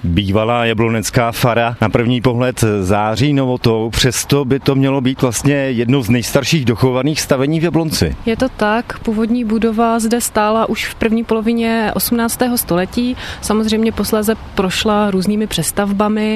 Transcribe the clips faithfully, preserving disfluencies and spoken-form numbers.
Bývalá jablonecká fara, na první pohled září novotou, přesto by to mělo být vlastně jedno z nejstarších dochovaných stavení v Jablonci. Je to tak, původní budova zde stála už v první polovině osmnáctého století, samozřejmě posléze prošla různými přestavbami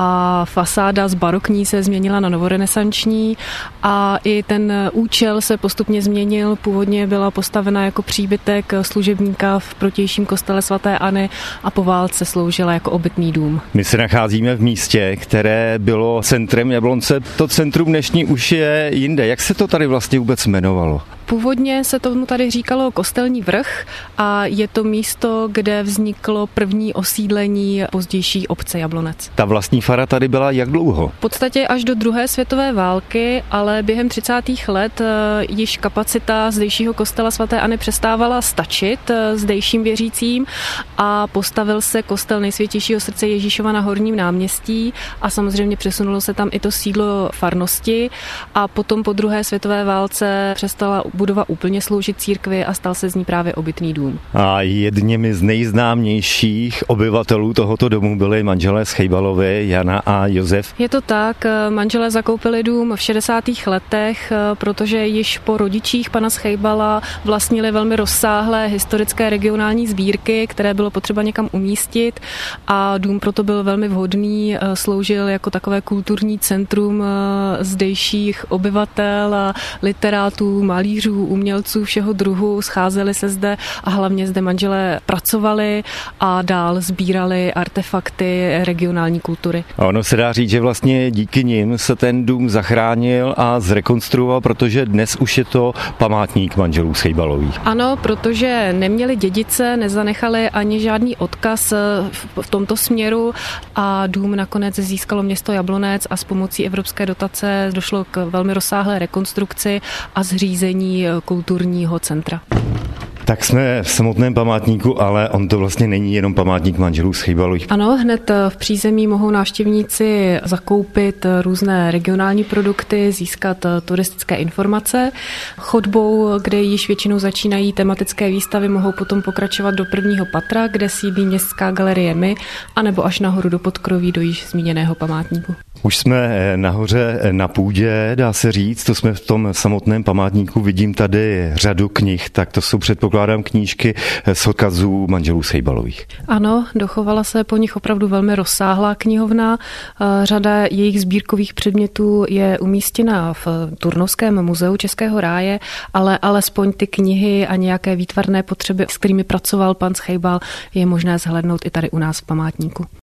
a fasáda z barokní se změnila na novorenesanční a i ten účel se postupně změnil, původně byla postavena jako příbytek služebníka v protějším kostele svaté Anny a po válce sloužila jako obytný dům. My se nacházíme v místě, které bylo centrem Jablonce. To centrum dnešní už je jinde. Jak se to tady vlastně vůbec jmenovalo? Původně se tomu tady říkalo Kostelní vrch a je to místo, kde vzniklo první osídlení pozdější obce Jablonec. Ta vlastní fara tady byla jak dlouho? V podstatě až do druhé světové války, ale během třicátých let již kapacita zdejšího kostela svaté Anny přestávala stačit zdejším věřícím a postavil se kostel Nejsvětějšího srdce Ježíšova na Horním náměstí a samozřejmě přesunulo se tam i to sídlo farnosti a potom po druhé světové válce přestala budova úplně sloužit církvi a stal se z ní právě obytný dům. A jedněmi z nejznámějších obyvatelů tohoto domu byli manželé Schejbalovi, Jana a Josef. Je to tak, manželé zakoupili dům v šedesátých letech, protože již po rodičích pana Schejbala vlastnili velmi rozsáhlé historické regionální sbírky, které bylo potřeba někam umístit a dům proto byl velmi vhodný, sloužil jako takové kulturní centrum zdejších obyvatel a literátů, malířů, umělců všeho druhu, scházeli se zde a hlavně zde manželé pracovali a dál sbírali artefakty regionální kultury. A ono se dá říct, že vlastně díky nim se ten dům zachránil a zrekonstruoval, protože dnes už je to památník manželů Schejbalových. Ano, protože neměli dědice, nezanechali ani žádný odkaz v tomto směru a dům nakonec získalo město Jablonec a s pomocí evropské dotace došlo k velmi rozsáhlé rekonstrukci a zřízení kulturního centra. Tak jsme v samotném památníku, ale on to vlastně není jenom památník manželů Schejbalových. Ano, hned v přízemí mohou návštěvníci zakoupit různé regionální produkty, získat turistické informace. Chodbou, kde již většinou začínají tematické výstavy, mohou potom pokračovat do prvního patra, kde sídlí Městská galerie My, anebo až nahoru do podkroví do již zmíněného památníku. Už jsme nahoře na půdě, dá se říct, to jsme v tom samotném památníku, vidím tady řadu knih, tak to jsou předpokládám knížky z odkazů manželů Schejbalových. Ano, dochovala se po nich opravdu velmi rozsáhlá knihovna. Řada jejich sbírkových předmětů je umístěna v Turnovském muzeu Českého ráje, ale alespoň ty knihy a nějaké výtvarné potřeby, s kterými pracoval pan Schejbal, je možné zhlédnout i tady u nás v památníku.